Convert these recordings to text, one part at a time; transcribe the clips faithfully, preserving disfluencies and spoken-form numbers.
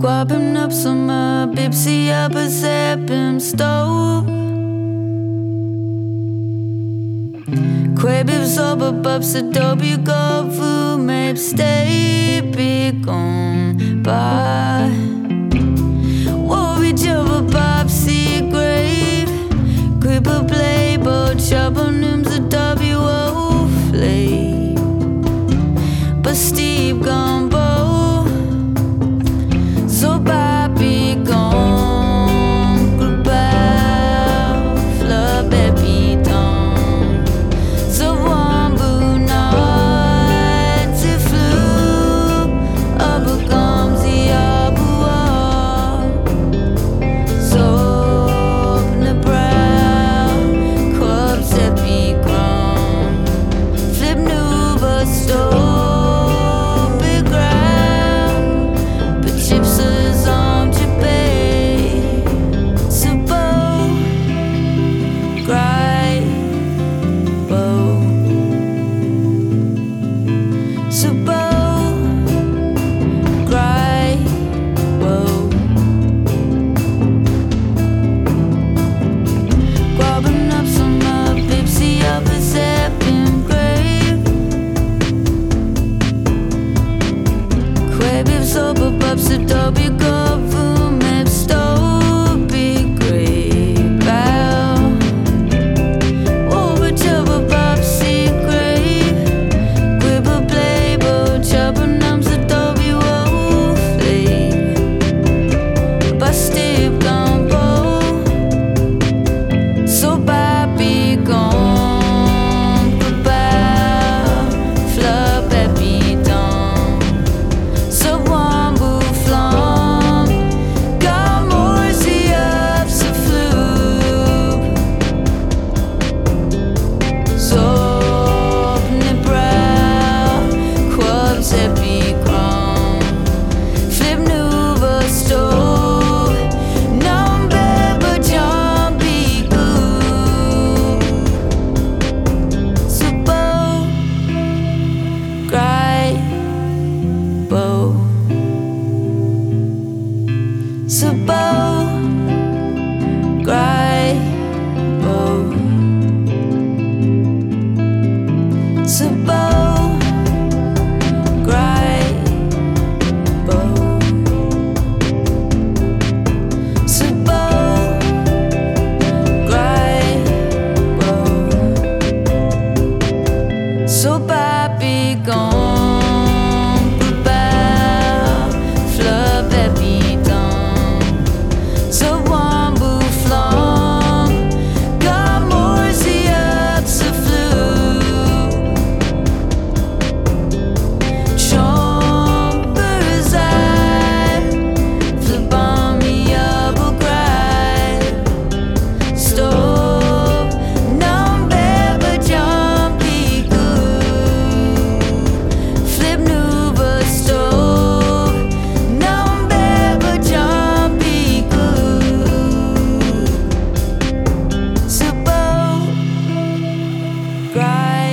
Kłapem na psoma, bipsy ja bezepim stove. Kwebiv soba babs adobe govu, maybe stay big on by. Wovi java babsy grave, creeper play, but chabonums a W O flay. But Steve gone bow, so baby gone, goodbye, fleur baby done. So one blue night to flew, abu comes the abu so the brown, clubs that be grown, flip new but store.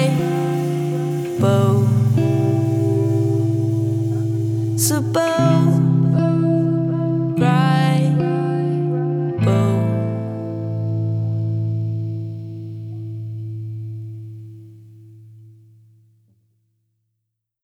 Suppose